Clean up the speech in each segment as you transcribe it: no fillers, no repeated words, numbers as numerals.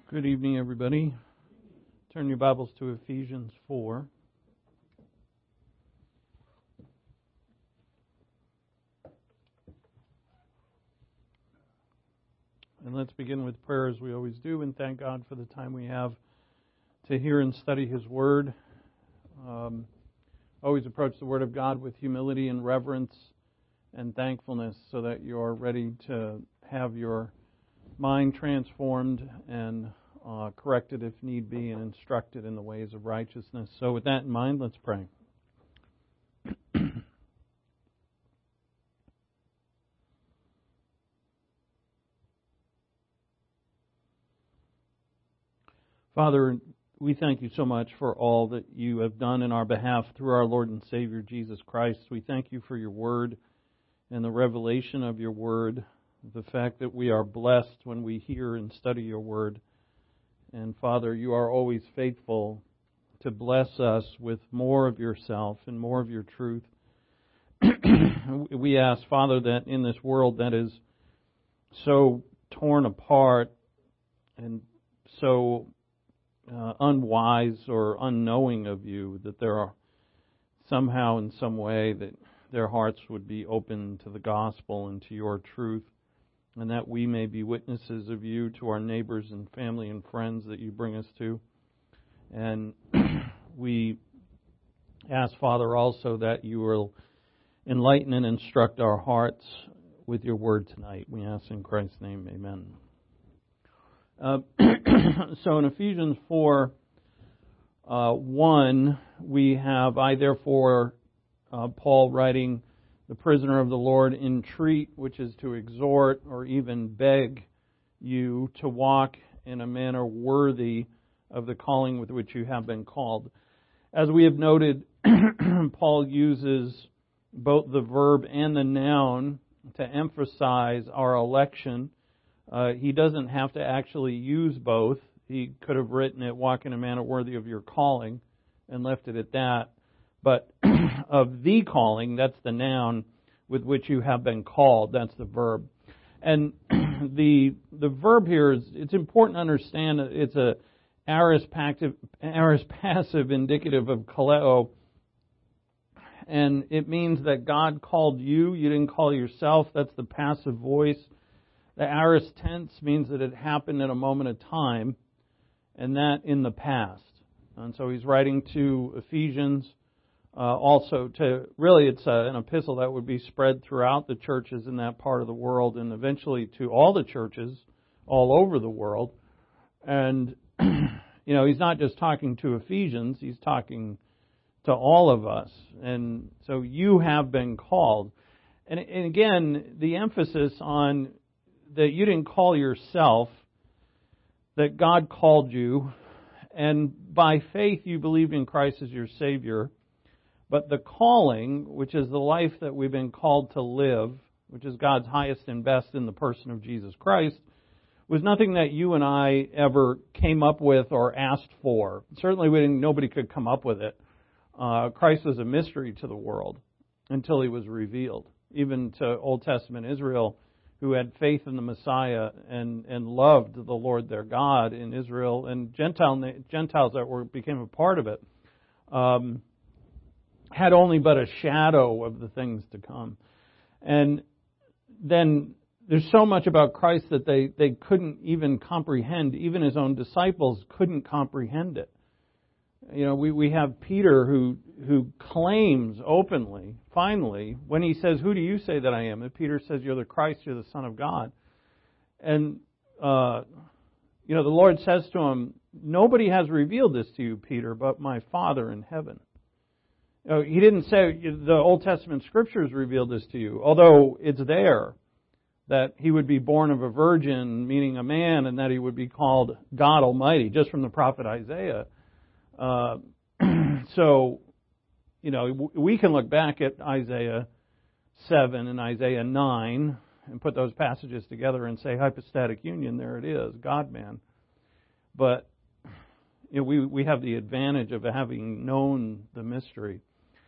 Good evening, everybody. Turn your Bibles to Ephesians 4. And let's begin with prayer as we always do, and thank God for the time we have to hear and study His Word. Always approach the Word of God with humility and reverence and thankfulness so that you're ready to have your mind transformed and corrected if need be and instructed in the ways of righteousness. So with that in mind, let's pray. Father, we thank you so much for all that you have done in our behalf through our Lord and Savior Jesus Christ. We thank you for your word and the revelation of your word, the fact that we are blessed when we hear and study your word. And Father, you are always faithful to bless us with more of yourself and more of your truth. We ask, Father, that in this world that is so torn apart and so unwise or unknowing of you, that there are somehow in some way that their hearts would be open to the gospel and to your truth, and that we may be witnesses of you to our neighbors and family and friends that you bring us to. And we ask, Father, also that you will enlighten and instruct our hearts with your word tonight. We ask in Christ's name, amen. So in Ephesians 4, 1, we have, I therefore, Paul writing, the prisoner of the Lord, entreat, which is to exhort or even beg you to walk in a manner worthy of the calling with which you have been called. As we have noted, Paul uses both the verb and the noun to emphasize our election. He doesn't have to actually use both. He could have written it, walk in a manner worthy of your calling, and left it at that. But of the calling, that's the noun with which you have been called. That's the verb. And the verb here is, it's important to understand that it's a aorist passive indicative of kaleo. And it means that God called you. You didn't call yourself. That's the passive voice. The aorist tense means that it happened in a moment of time, and that in the past. And so he's writing to Ephesians. Also, it's an epistle that would be spread throughout the churches in that part of the world, and eventually to all the churches all over the world. And he's not just talking to Ephesians; he's talking to all of us. And so you have been called. And again, the emphasis on that you didn't call yourself, that God called you, and by faith you believed in Christ as your Savior. But the calling, which is the life that we've been called to live, which is God's highest and best in the person of Jesus Christ, was nothing that you and I ever came up with or asked for. Certainly nobody could come up with it. Christ was a mystery to the world until He was revealed. Even to Old Testament Israel, who had faith in the Messiah and loved the Lord their God in Israel, and Gentiles that became a part of it, had only but a shadow of the things to come. And then there's so much about Christ that they couldn't even comprehend. Even His own disciples couldn't comprehend it. We have Peter who claims openly, finally, when he says, "Who do you say that I am?" And Peter says, "You're the Christ, you're the Son of God." And, the Lord says to him, "Nobody has revealed this to you, Peter, but my Father in heaven." He didn't say, the Old Testament Scriptures revealed this to you, although it's there that He would be born of a virgin, meaning a man, and that He would be called God Almighty, just from the prophet Isaiah. So, we can look back at Isaiah 7 and Isaiah 9 and put those passages together and say hypostatic union, there it is, God-man. But we have the advantage of having known the mystery.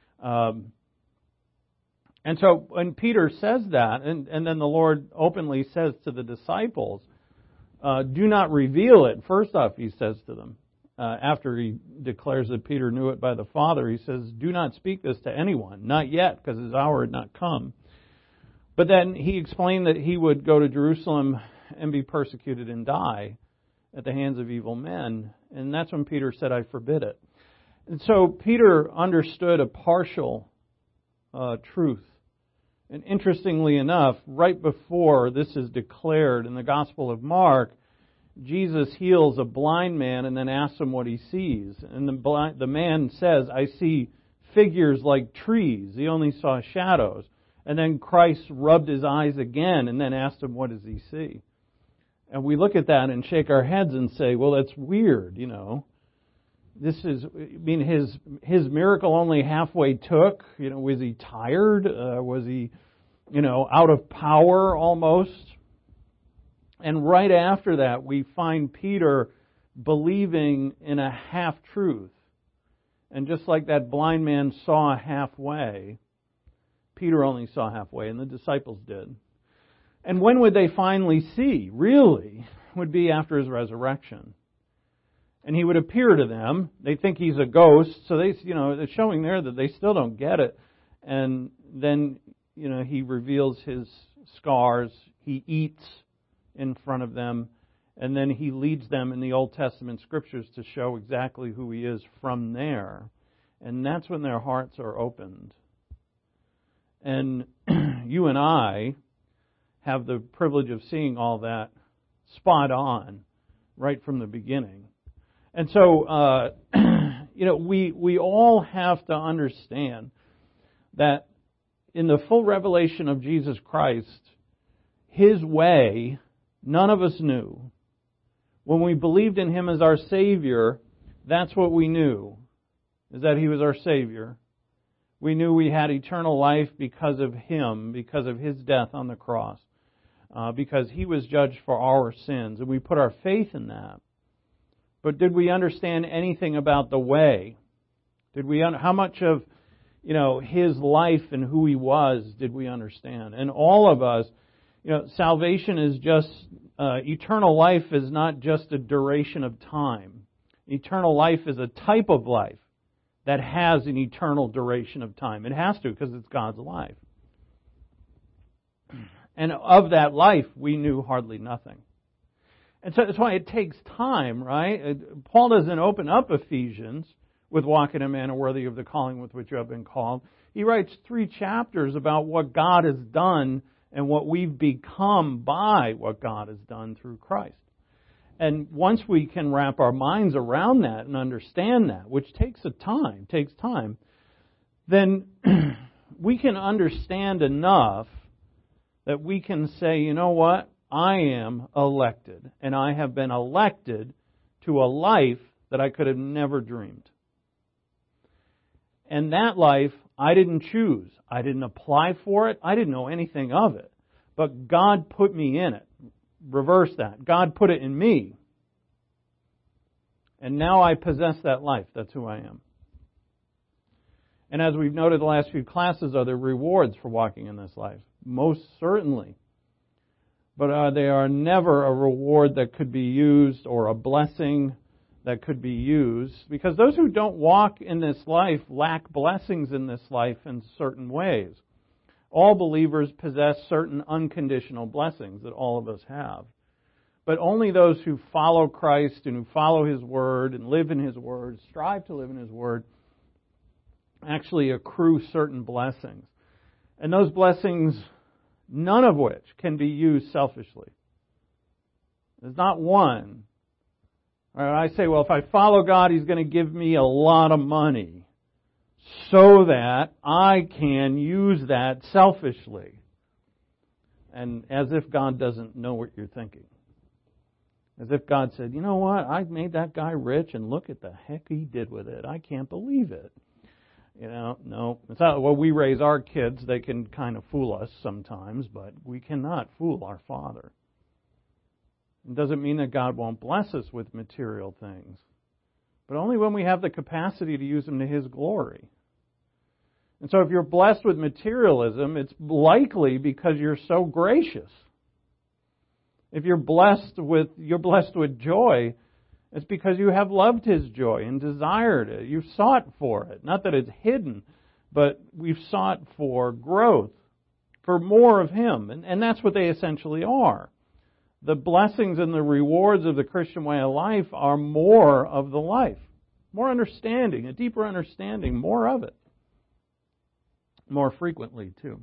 And so when Peter says that, and then the Lord openly says to the disciples, do not reveal it. First off, he says to them, after he declares that Peter knew it by the Father, he says, do not speak this to anyone, not yet, because his hour had not come. But then he explained that he would go to Jerusalem and be persecuted and die at the hands of evil men. And that's when Peter said, I forbid it. And so Peter understood a partial truth. And interestingly enough, right before this is declared in the Gospel of Mark, Jesus heals a blind man and then asks him what he sees. And the man says, I see figures like trees. He only saw shadows. And then Christ rubbed his eyes again and then asked him, what does he see? And we look at that and shake our heads and say, well, that's weird, you know. This is, I mean, his miracle only halfway took. You know, was he tired? Was he, you know, out of power almost? And right after that, we find Peter believing in a half-truth. And just like that blind man saw halfway, Peter only saw halfway, and the disciples did. And when would they finally see? Really, would be after his resurrection. And he would appear to them. They think he's a ghost, so they're showing there that they still don't get it. And then, you know, he reveals his scars. He eats in front of them, and then he leads them in the Old Testament scriptures to show exactly who he is from there. And that's when their hearts are opened. And you and I have the privilege of seeing all that spot on right from the beginning. And so, you know, we all have to understand that in the full revelation of Jesus Christ, His way, none of us knew. When we believed in Him as our Savior, that's what we knew, is that He was our Savior. We knew we had eternal life because of Him, because of His death on the cross, because He was judged for our sins, and we put our faith in that. But did we understand anything about the way? How much of, you know, His life and who He was did we understand? And all of us, you know, salvation is just, eternal life is not just a duration of time. Eternal life is a type of life that has an eternal duration of time. It has to, because it's God's life. And of that life, we knew hardly nothing. And so that's why it takes time, right? Paul doesn't open up Ephesians with walk in a manner worthy of the calling with which you have been called. He writes 3 chapters about what God has done and what we've become by what God has done through Christ. And once we can wrap our minds around that and understand that, which takes time, then we can understand enough that we can say, you know what? I am elected, and I have been elected to a life that I could have never dreamed. And that life, I didn't choose. I didn't apply for it. I didn't know anything of it. But God put me in it. Reverse that. God put it in me. And now I possess that life. That's who I am. And as we've noted the last few classes, are there rewards for walking in this life? Most certainly. But they are never a reward that could be used or a blessing that could be used. Because those who don't walk in this life lack blessings in this life in certain ways. All believers possess certain unconditional blessings that all of us have. But only those who follow Christ and who follow His Word and live in His Word, strive to live in His Word, actually accrue certain blessings. And those blessings, none of which can be used selfishly. There's not one. I say, well, if I follow God, He's going to give me a lot of money so that I can use that selfishly. And as if God doesn't know what you're thinking. As if God said, you know what, I made that guy rich and look at the heck he did with it. I can't believe it. You know, no. It's not, well, we raise our kids, they can kind of fool us sometimes, but we cannot fool our Father. It doesn't mean that God won't bless us with material things, but only when we have the capacity to use them to His glory. And so if you're blessed with materialism, it's likely because you're so gracious. If you're blessed with joy, it's because you have loved His joy and desired it. You've sought for it. Not that it's hidden, but we've sought for growth, for more of Him. And that's what they essentially are. The blessings and the rewards of the Christian way of life are more of the life. More understanding, a deeper understanding, more of it. More frequently, too.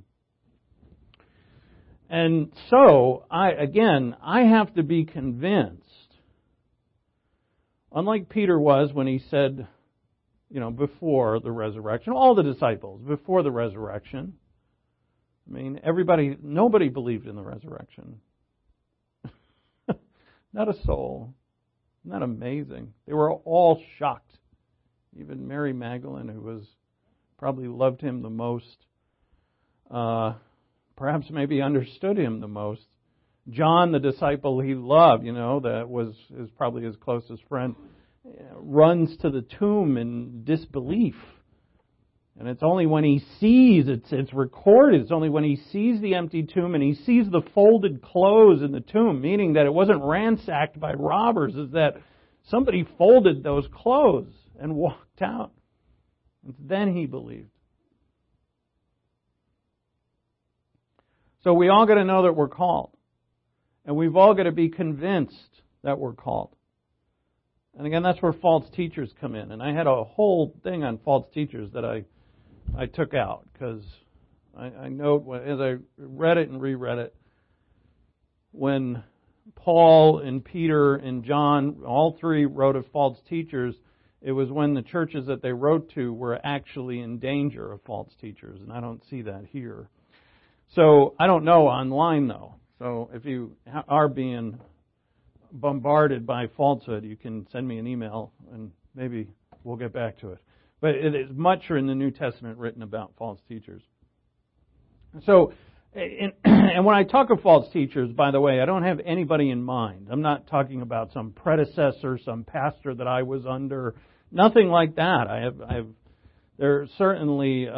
And so, I have to be convinced, unlike Peter was when he said, before the resurrection, all the disciples, before the resurrection, nobody believed in the resurrection. Not a soul. Isn't that amazing? They were all shocked. Even Mary Magdalene, who probably loved Him the most, perhaps maybe understood Him the most. John, the disciple he loved, that is probably his closest friend, runs to the tomb in disbelief. And it's only when he sees, it's recorded, it's only when he sees the empty tomb and he sees the folded clothes in the tomb, meaning that it wasn't ransacked by robbers, is that somebody folded those clothes and walked out. And then he believed. So we all got to know that we're called. And we've all got to be convinced that we're called. And again, that's where false teachers come in. And I had a whole thing on false teachers that I took out because I note as I read it and reread it, when Paul and Peter and John, all three wrote of false teachers, it was when the churches that they wrote to were actually in danger of false teachers. And I don't see that here. So I don't know online though. So if you are being bombarded by falsehood, you can send me an email and maybe we'll get back to it. But it is much in the New Testament written about false teachers. So, and when I talk of false teachers, by the way, I don't have anybody in mind. I'm not talking about some predecessor, some pastor that I was under. Nothing like that. There are certainly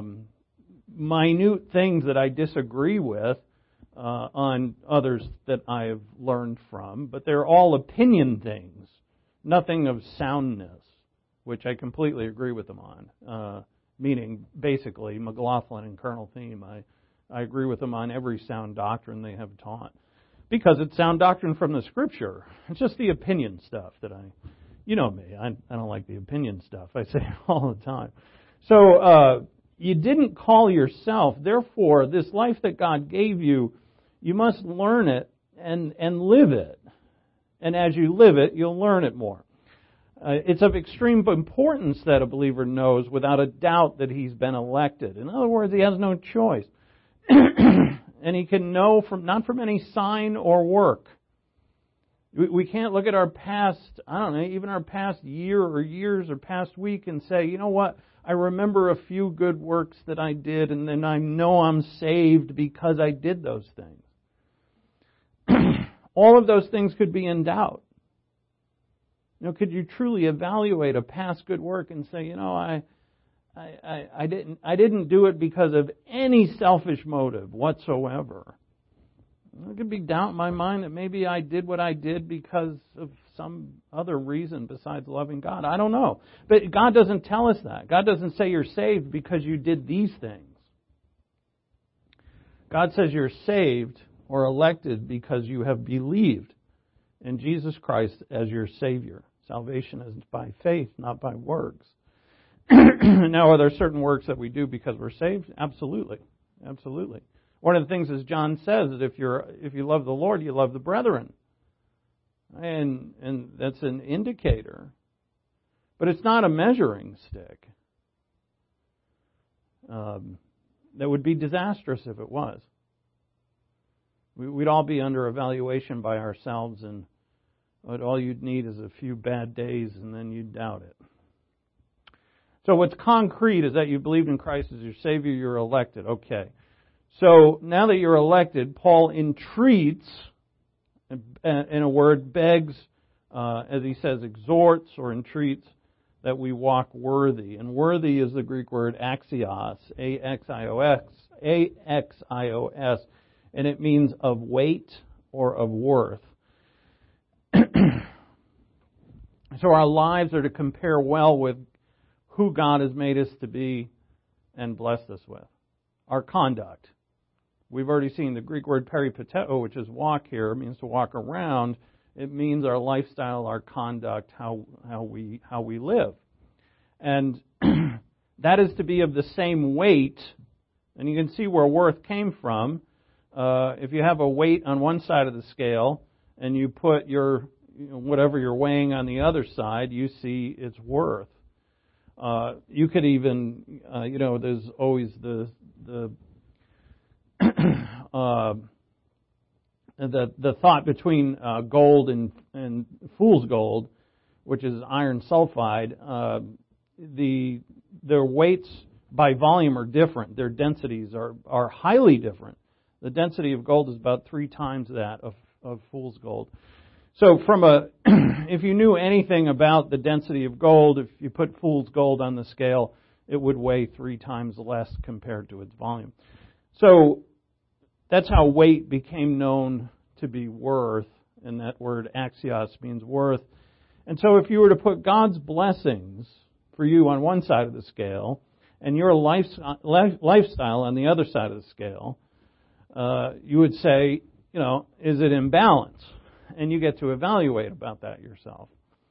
minute things that I disagree with on others that I have learned from, but they're all opinion things, nothing of soundness, which I completely agree with them on. Meaning, basically, McLaughlin and Colonel Thiem, I agree with them on every sound doctrine they have taught. Because it's sound doctrine from the Scripture. It's just the opinion stuff that you know me, I don't like the opinion stuff. I say it all the time. So, you didn't call yourself, therefore, this life that God gave you, you must learn it and live it. And as you live it, you'll learn it more. It's of extreme importance that a believer knows without a doubt that he's been elected. In other words, he has no choice. And he can know not from any sign or work. We can't look at our past, even our past year or years or past week and say, you know what, I remember a few good works that I did and then I know I'm saved because I did those things. All of those things could be in doubt. Could you truly evaluate a past good work and say, I didn't do it because of any selfish motive whatsoever. There could be doubt in my mind that maybe I did what I did because of some other reason besides loving God. I don't know. But God doesn't tell us that. God doesn't say you're saved because you did these things. God says you're saved or elected because you have believed in Jesus Christ as your Savior. Salvation is by faith, not by works. Now, are there certain works that we do because we're saved? Absolutely. Absolutely. One of the things, as John says, that if you love the Lord, you love the brethren. And that's an indicator. But it's not a measuring stick. That would be disastrous if it was. We'd all be under evaluation by ourselves, and all you'd need is a few bad days, and then you'd doubt it. So what's concrete is that you believed in Christ as your Savior, you're elected. Okay. So now that you're elected, Paul entreats, in a word, begs, as he says, exhorts or entreats, that we walk worthy. And worthy is the Greek word axios, A-X-I-O-S, and it means of weight or of worth. So our lives are to compare well with who God has made us to be and blessed us with. Our conduct. We've already seen the Greek word peripateo, which is walk here, means to walk around. It means our lifestyle, our conduct, how we live. And that is to be of the same weight. And you can see where worth came from. If you have a weight on one side of the scale and you put your whatever you're weighing on the other side, you see its worth. You could even, there's always the thought between gold and fool's gold, which is iron sulfide. Their weights by volume are different. Their densities are highly different. The density of gold is about 3 times that of fool's gold. So if you knew anything about the density of gold, if you put fool's gold on the scale, it would weigh 3 times less compared to its volume. So that's how weight became known to be worth, and that word axios means worth. And so if you were to put God's blessings for you on one side of the scale and your lifestyle on the other side of the scale, you would say, is it in balance? And you get to evaluate about that yourself.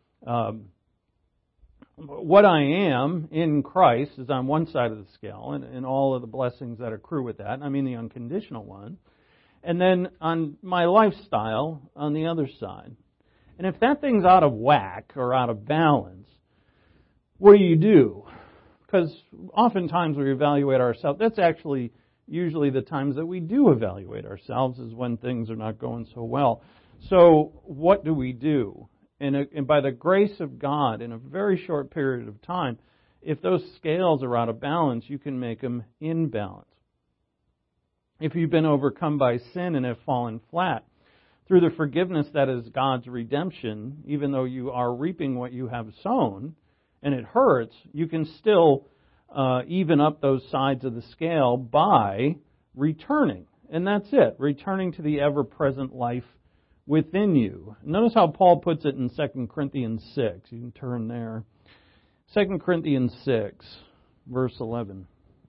What I am in Christ is on one side of the scale, and all of the blessings that accrue with that. I mean the unconditional one. And then on my lifestyle on the other side. And if that thing's out of whack or out of balance, what do? Because oftentimes we evaluate ourselves. That's actually usually the times that we do evaluate ourselves, is when things are not going so well. So what do we do? And by the grace of God, in a very short period of time, if those scales are out of balance, you can make them in balance. If you've been overcome by sin and have fallen flat, through the forgiveness that is God's redemption, even though you are reaping what you have sown, and it hurts, you can still even up those sides of the scale by returning. And that's it, returning to the ever-present life within you. Notice how Paul puts it in 2 Corinthians 6. You can turn there. 2 Corinthians 6, verse 11.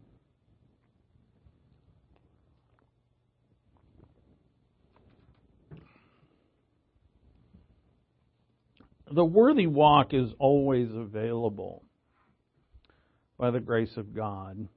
The worthy walk is always available by the grace of God.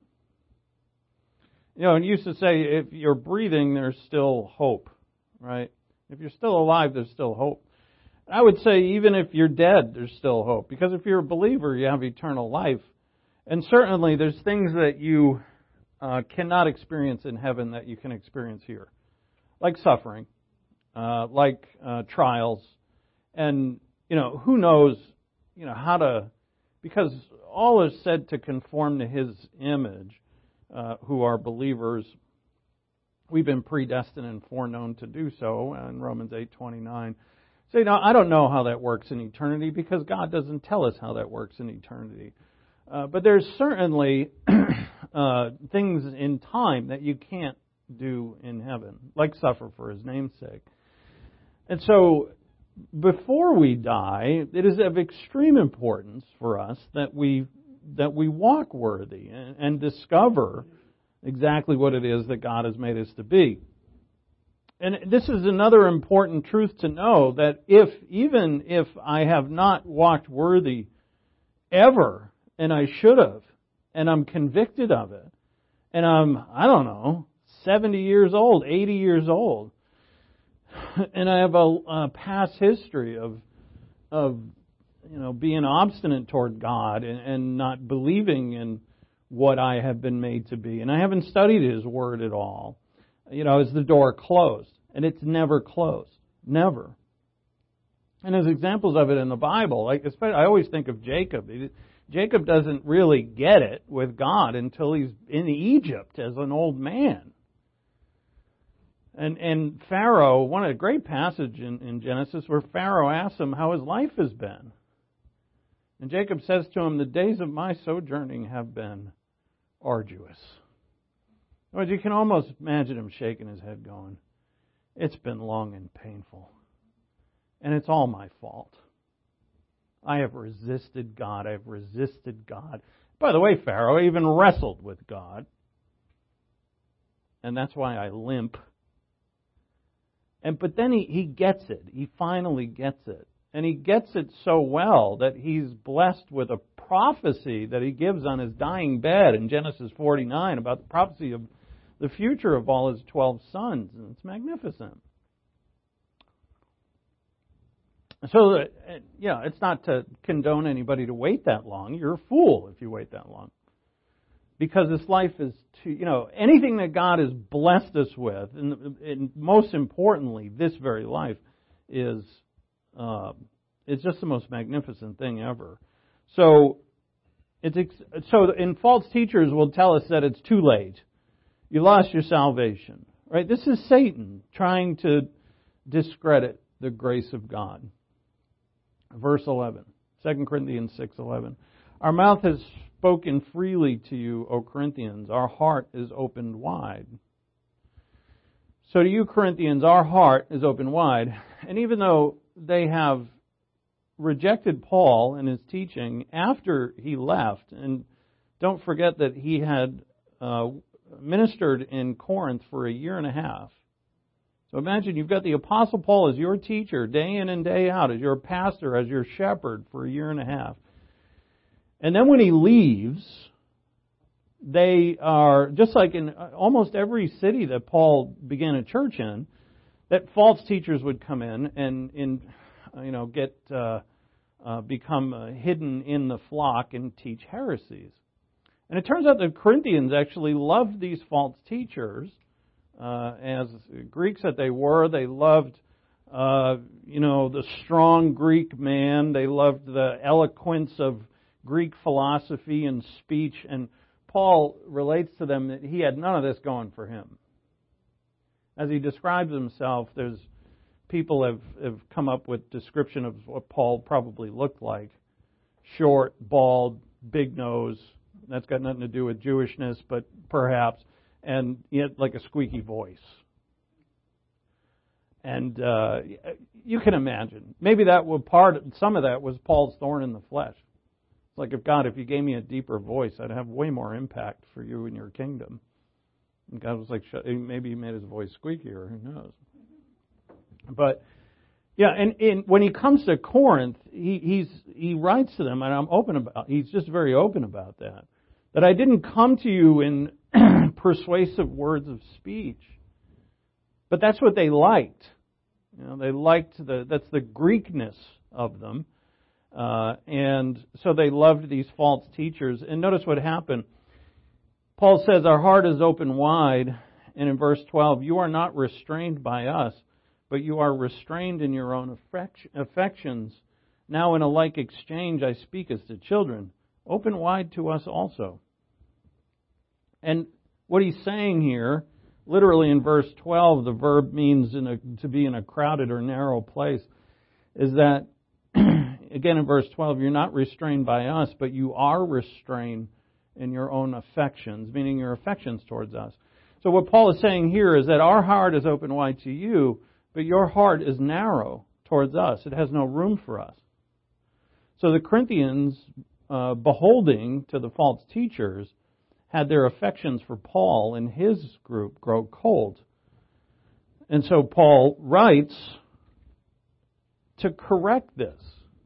And you used to say, if you're breathing, there's still hope, right? If you're still alive, there's still hope. I would say even if you're dead, there's still hope. Because if you're a believer, you have eternal life. And certainly there's things that you cannot experience in heaven that you can experience here. Like suffering, like trials. And, who knows, how to... Because all is said to conform to His image, who are believers. We've been predestined and foreknown to do so in Romans 8:29. So, I don't know how that works in eternity because God doesn't tell us how that works in eternity. But there's certainly things in time that you can't do in heaven, like suffer for His name's sake. And so, before we die, it is of extreme importance for us that we walk worthy and discover exactly what it is that God has made us to be. And this is another important truth to know, that even if I have not walked worthy ever, and I should have, and I'm convicted of it, and I'm, 70 years old, 80 years old, and I have a past history of being obstinate toward God and not believing in what I have been made to be. And I haven't studied His Word at all. Is the door closed? And it's never closed. Never. And there's examples of it in the Bible. I always think of Jacob. Jacob doesn't really get it with God until he's in Egypt as an old man. And Pharaoh, one of the great passages in Genesis where Pharaoh asks him how his life has been. And Jacob says to him, the days of my sojourning have been arduous. You can almost imagine him shaking his head going, It's been long and painful. And it's all my fault. I have resisted God. I have resisted God. By the way, Pharaoh even wrestled with God. And that's why I limp. But then he gets it. He finally gets it. And he gets it so well that he's blessed with a prophecy that he gives on his dying bed in Genesis 49 about the prophecy of the future of all his 12 sons. And it's magnificent. So, it's not to condone anybody to wait that long. You're a fool if you wait that long. Because this life is anything that God has blessed us with, and most importantly, this very life, is just the most magnificent thing ever. So, and false teachers will tell us that it's too late. You lost your salvation, right? This is Satan trying to discredit the grace of God. Verse 11, 2 Corinthians 6:11. Our mouth has spoken freely to you, O Corinthians. Our heart is opened wide. So to you, Corinthians, our heart is open wide. And even though they have rejected Paul and his teaching after he left, and don't forget that he had ministered in Corinth for a year and a half. So imagine you've got the Apostle Paul as your teacher day in and day out, as your pastor, as your shepherd for a year and a half. And then when he leaves, they are, just like in almost every city that Paul began a church in, that false teachers would come in and become hidden in the flock and teach heresies. And it turns out the Corinthians actually loved these false teachers. As Greeks that they were, they loved, the strong Greek man. They loved the eloquence of Greek philosophy and speech. And Paul relates to them that he had none of this going for him. As he describes himself, there's people have come up with description of what Paul probably looked like. Short, bald, big nose. That's got nothing to do with Jewishness, but perhaps. And yet like a squeaky voice. And you can imagine. Maybe some of that was Paul's thorn in the flesh. It's like, if you gave me a deeper voice, I'd have way more impact for you in your kingdom. And God was like, maybe he made his voice squeakier, who knows. But, and when he comes to Corinth, he writes to them, and he's just very open about that. That I didn't come to you in persuasive words of speech. But that's what they liked. They liked that's the Greekness of them. And so they loved these false teachers. And notice what happened. Paul says, our heart is open wide. And in verse 12, you are not restrained by us, but you are restrained in your own affections. Now in a like exchange I speak as to children. Open wide to us also. And what he's saying here, literally in verse 12, the verb means to be in a crowded or narrow place, is that, again in verse 12, you're not restrained by us, but you are restrained in your own affections, meaning your affections towards us. So what Paul is saying here is that our heart is open wide to you, but your heart is narrow towards us. It has no room for us. So the Corinthians, beholding to the false teachers, had their affections for Paul and his group grow cold. And so Paul writes to correct this.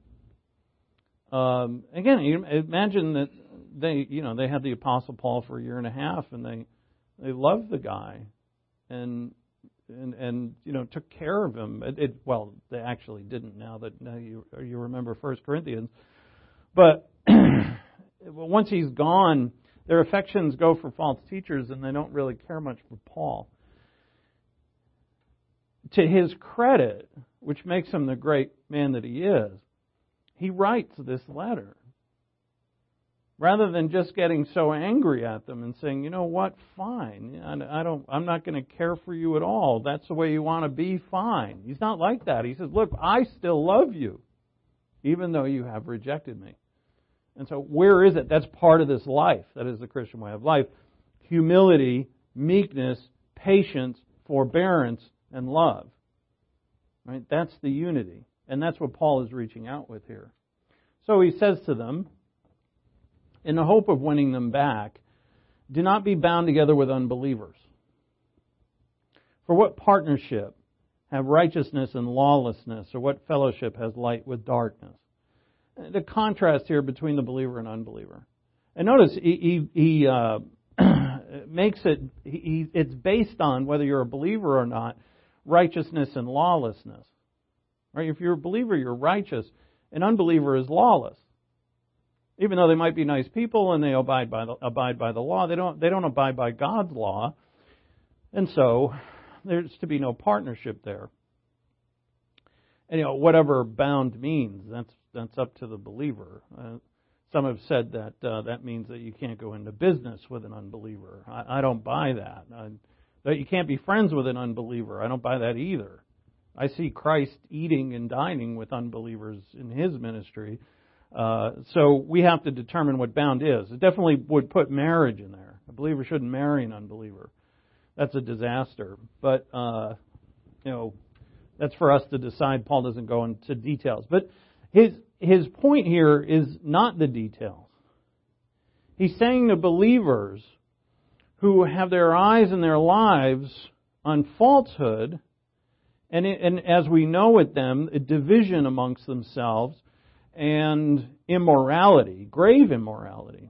Again, imagine that they had the Apostle Paul for a year and a half, and they loved the guy, and took care of him. They actually didn't. Now you remember 1 Corinthians, but once he's gone, their affections go for false teachers, and they don't really care much for Paul. To his credit, which makes him the great man that he is, he writes this letter. Rather than just getting so angry at them and saying, you know what, fine, I'm not going to care for you at all. That's the way you want to be, fine. He's not like that. He says, look, I still love you, even though you have rejected me. And so where is it? That's part of this life. That is the Christian way of life. Humility, meekness, patience, forbearance, and love. Right? That's the unity. And that's what Paul is reaching out with here. So he says to them, in the hope of winning them back, do not be bound together with unbelievers. For what partnership have righteousness and lawlessness, or what fellowship has light with darkness? The contrast here between the believer and unbeliever. And notice he makes it, it's based on whether you're a believer or not, righteousness and lawlessness. Right? If you're a believer, you're righteous. An unbeliever is lawless. Even though they might be nice people and they abide by the law, they don't abide by God's law. And so there's to be no partnership there. And whatever bound means, that's up to the believer. Some have said that that means that you can't go into business with an unbeliever. I don't buy that. That you can't be friends with an unbeliever. I don't buy that either. I see Christ eating and dining with unbelievers in His ministry. So we have to determine what bound is. It definitely would put marriage in there. A believer shouldn't marry an unbeliever. That's a disaster. But, that's for us to decide. Paul doesn't go into details. But his point here is not the details. He's saying to believers who have their eyes and their lives on falsehood, and as we know with them, a division amongst themselves and immorality, grave immorality,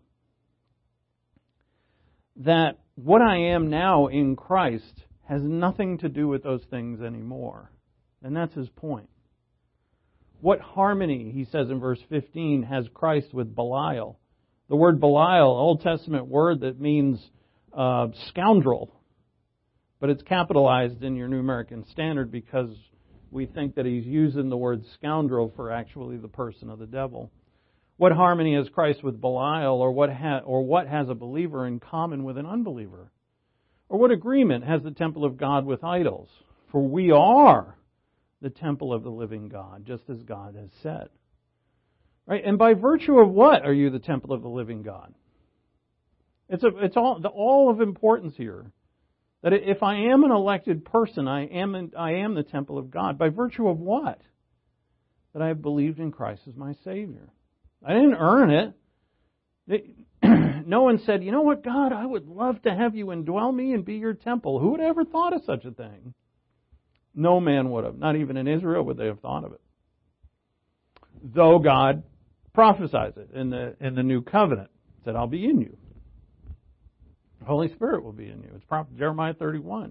that what I am now in Christ has nothing to do with those things anymore. And that's his point. What harmony, he says in verse 15, has Christ with Belial? The word Belial, Old Testament word that means scoundrel. But it's capitalized in your New American Standard because we think that he's using the word scoundrel for actually the person of the devil. What harmony has Christ with Belial, or what has a believer in common with an unbeliever? Or what agreement has the temple of God with idols? For we are the temple of the living God, just as God has said. Right? And by virtue of what are you the temple of the living God? It's all of importance here. That if I am an elected person, I am the temple of God. By virtue of what? That I have believed in Christ as my Savior. I didn't earn it. No one said, you know what, God, I would love to have you indwell me and be your temple. Who would have ever thought of such a thing? No man would have. Not even in Israel would they have thought of it. Though God prophesies it in the new covenant. Said, I'll be in you. The Holy Spirit will be in you. It's Jeremiah 31.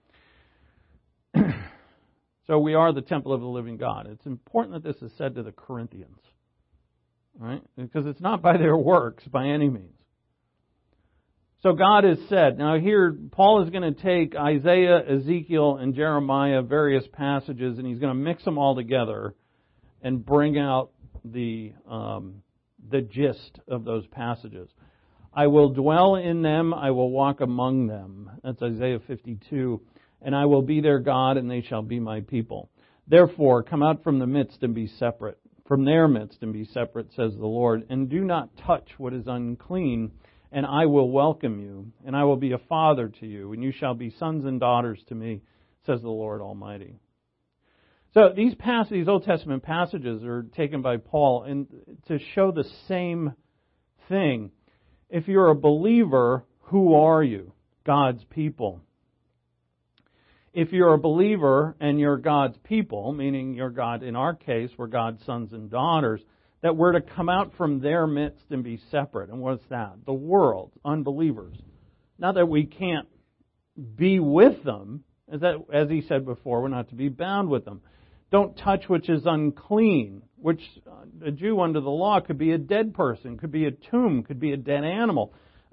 So we are the temple of the living God. It's important that this is said to the Corinthians. Right? Because it's not by their works by any means. So God has said, now here Paul is going to take Isaiah, Ezekiel, and Jeremiah, various passages, and he's going to mix them all together and bring out the gist of those passages. I will dwell in them, I will walk among them. That's Isaiah 52. And I will be their God, and they shall be my people. Therefore, come out from the midst and be separate. From their midst and be separate, says the Lord. And do not touch what is unclean, and I will welcome you. And I will be a father to you, and you shall be sons and daughters to me, says the Lord Almighty. So these Old Testament passages are taken by Paul and to show the same thing. If you're a believer, who are you? God's people. If you're a believer and you're God's people, meaning you're God, in our case, we're God's sons and daughters, that we're to come out from their midst and be separate. And what's that? The world, unbelievers. Not that we can't be with them, as he said before, we're not to be bound with them. Don't touch which is unclean, which a Jew under the law could be a dead person, could be a tomb, could be a dead animal.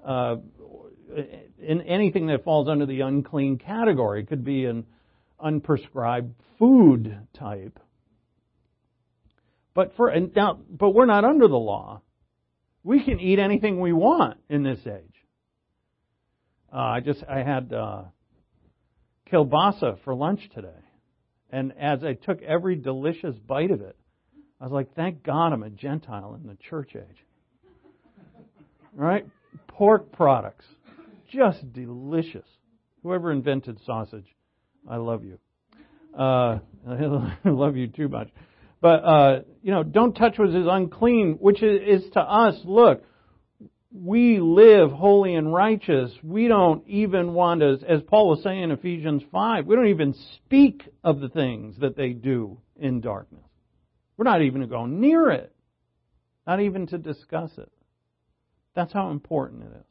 In anything that falls under the unclean category. It could be an unprescribed food type. But we're not under the law. We can eat anything we want in this age. I had kielbasa for lunch today. And as I took every delicious bite of it, I was like, thank God I'm a Gentile in the church age. Right? Pork products. Just delicious. Whoever invented sausage, I love you. I love you too much. But, don't touch what is unclean, which is to us, look, we live holy and righteous. We don't even want to, as Paul was saying in Ephesians 5, we don't even speak of the things that they do in darkness. We're not even to go near it. Not even to discuss it. That's how important it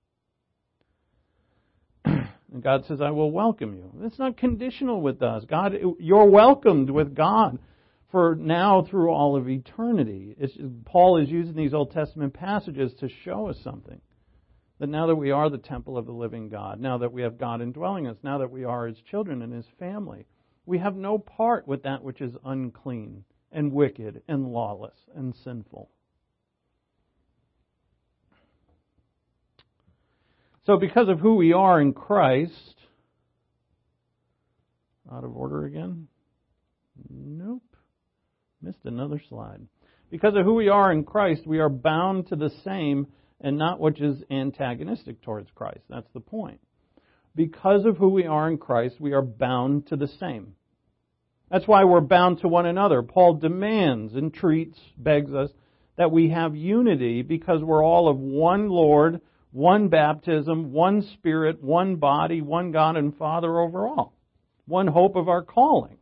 is. And God says, I will welcome you. It's not conditional with us. God, you're welcomed with God for now through all of eternity. Paul is using these Old Testament passages to show us something. That now that we are the temple of the living God, now that we have God indwelling us, now that we are His children and His family, we have no part with that which is unclean and wicked and lawless and sinful. So because of who we are in Christ, out of order again? Nope. Missed another slide. Because of who we are in Christ, we are bound to the same and not which is antagonistic towards Christ. That's the point. Because of who we are in Christ, we are bound to the same. That's why we're bound to one another. Paul demands, entreats, begs us that we have unity because we're all of one Lord, one baptism, one Spirit, one body, one God and Father over all. One hope of our calling.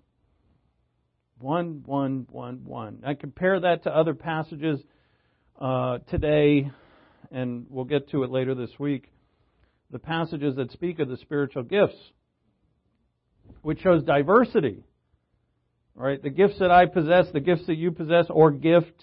One. I compare that to other passages today, and we'll get to it later this week. The passages that speak of the spiritual gifts, which shows diversity. Right? The gifts that I possess, the gifts that you possess, or gift,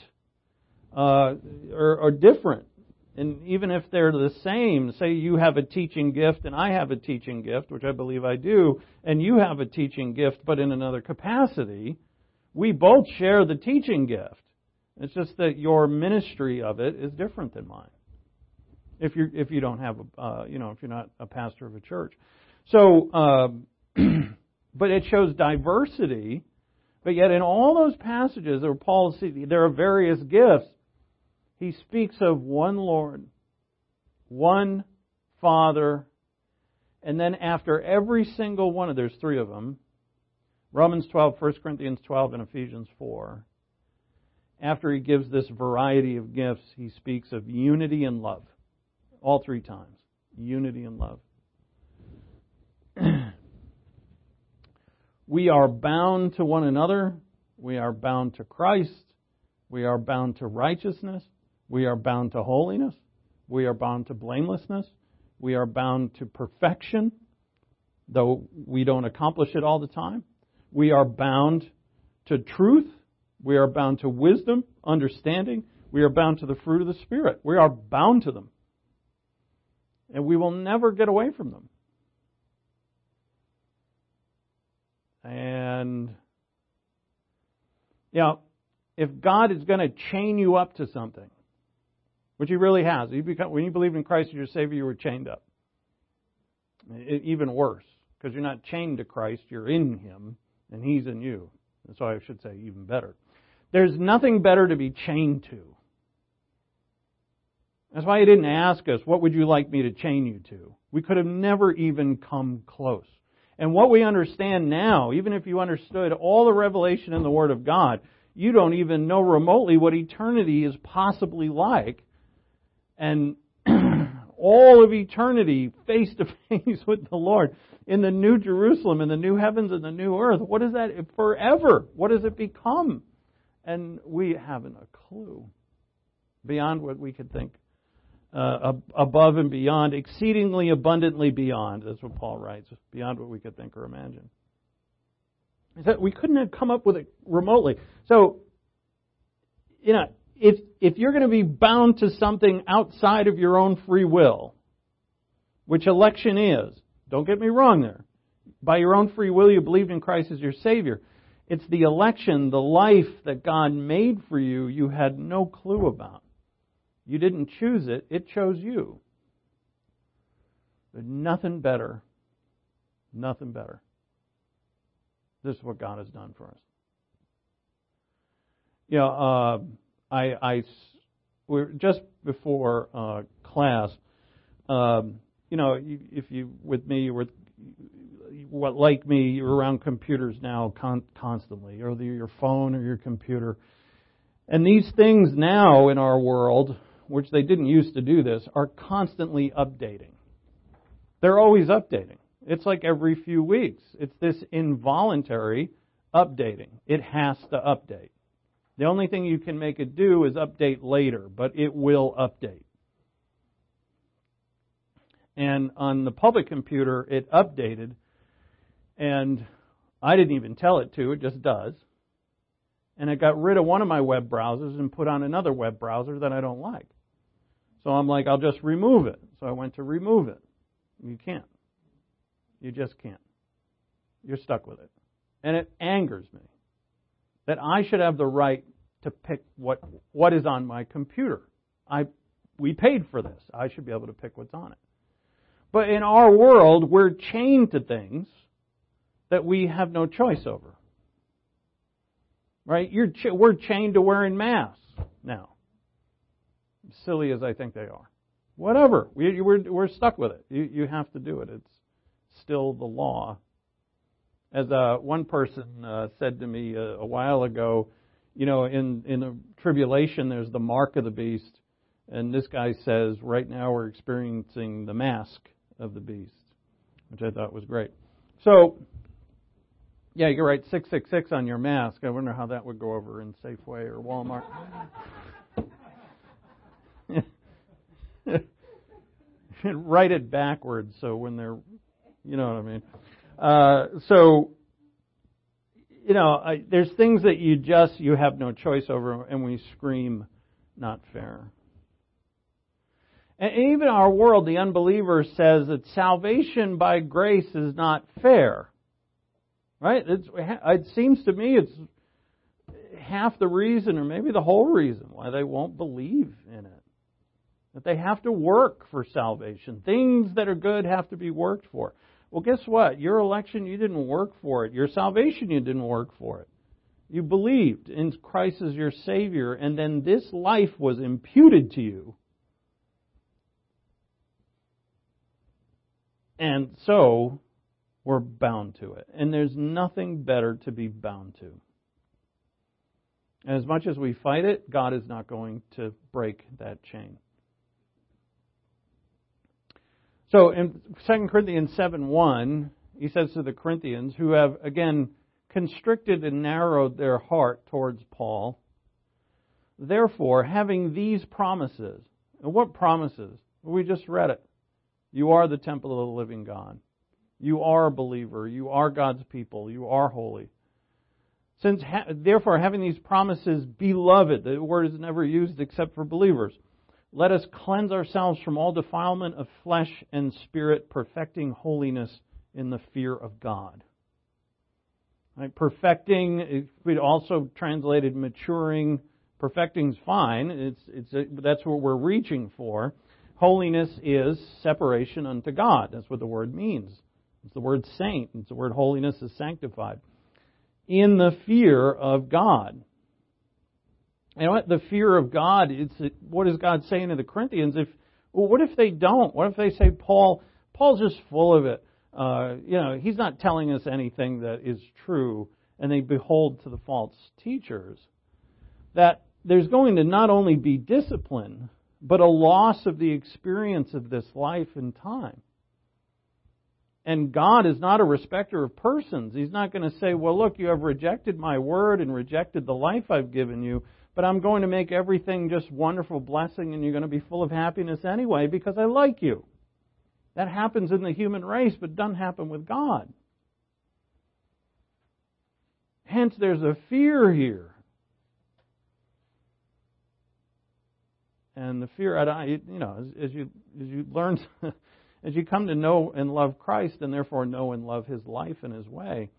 are different. And even if they're the same, say you have a teaching gift and I have a teaching gift, which I believe I do, and you have a teaching gift but in another capacity, we both share the teaching gift. It's just that your ministry of it is different than mine. If you don't have if you're not a pastor of a church. So, but it shows diversity. But yet in all those passages where Paul sees there are various gifts, he speaks of one Lord, one Father, and then after every single one there's three of them, Romans 12, 1 Corinthians 12, and Ephesians 4. After he gives this variety of gifts, he speaks of unity and love. All three times. Unity and love. We are bound to one another. We are bound to Christ. We are bound to righteousness. We are bound to holiness. We are bound to blamelessness. We are bound to perfection, though we don't accomplish it all the time. We are bound to truth. We are bound to wisdom, understanding. We are bound to the fruit of the Spirit. We are bound to them. And we will never get away from them. And, if God is going to chain you up to something, which He really has, when you believe in Christ as your Savior, you were chained up. Even worse, because you're not chained to Christ, you're in Him, and He's in you. And so I should say even better. There's nothing better to be chained to. That's why He didn't ask us, what would you like me to chain you to? We could have never even come close. And what we understand now, even if you understood all the revelation in the Word of God, you don't even know remotely what eternity is possibly like. And all of eternity face to face with the Lord in the New Jerusalem, in the new heavens and the new earth. What is that forever? What does it become? And we haven't a clue. Beyond what we could think. Above and beyond, exceedingly abundantly beyond. That's what Paul writes. Beyond what we could think or imagine. We couldn't have come up with it remotely. So, if you're going to be bound to something outside of your own free will, which election is, don't get me wrong there. By your own free will, you believed in Christ as your Savior. It's the election, the life that God made for you, you had no clue about. You didn't choose it, it chose you. But nothing better. Nothing better. This is what God has done for us. We're just before class. If you with me, like me, you're around computers now constantly, or your phone or your computer. And these things now in our world, which they didn't used to do this, are constantly updating. They're always updating. It's like every few weeks. It's this involuntary updating. It has to update. The only thing you can make it do is update later, but it will update. And on the public computer, it updated, and I didn't even tell it to, it just does. And it got rid of one of my web browsers and put on another web browser that I don't like. So I'm like, I'll just remove it. So I went to remove it. You can't. You just can't. You're stuck with it. And it angers me that I should have the right to pick what is on my computer. We paid for this. I should be able to pick what's on it. But in our world, we're chained to things that we have no choice over. Right? We're chained to wearing masks now. Silly as I think they are. Whatever. We're stuck with it. You have to do it. It's still the law. As one person said to me a while ago, in the tribulation there's the mark of the beast. And this guy says, right now we're experiencing the mask of the beast, which I thought was great. So, yeah, you're right, 666 on your mask. I wonder how that would go over in Safeway or Walmart. Write it backwards so when they're, you know what I mean. There's things that you have no choice over, and we scream, not fair. And even our world, the unbeliever says that salvation by grace is not fair. Right? It seems to me it's half the reason, or maybe the whole reason, why they won't believe in it. That they have to work for salvation. Things that are good have to be worked for. Well, guess what? Your election, you didn't work for it. Your salvation, you didn't work for it. You believed in Christ as your Savior, and then this life was imputed to you. And so, we're bound to it. And there's nothing better to be bound to. And as much as we fight it, God is not going to break that chain. So in 2 Corinthians 7:1, he says to the Corinthians, who have, again, constricted and narrowed their heart towards Paul, therefore, having these promises. And what promises? Well, we just read it. You are the temple of the living God. You are a believer. You are God's people. You are holy. Therefore, having these promises, beloved, the word is never used except for believers, let us cleanse ourselves from all defilement of flesh and spirit, perfecting holiness in the fear of God. Right? Perfecting, we'd also translated maturing. Perfecting's fine. That's what we're reaching for. Holiness is separation unto God. That's what the word means. It's the word saint. It's the word holiness is sanctified. In the fear of God. You know what? The fear of God, what is God saying to the Corinthians? What if they don't? What if they say, Paul's just full of it. He's not telling us anything that is true. And they behold to the false teachers. That there's going to not only be discipline, but a loss of the experience of this life and time. And God is not a respecter of persons. He's not going to say, well, look, you have rejected my word and rejected the life I've given you, but I'm going to make everything just wonderful blessing and you're going to be full of happiness anyway because I like you. That happens in the human race, but doesn't happen with God. Hence, there's a fear here. And the fear, as you learn, as you come to know and love Christ, and therefore know and love His life and His way,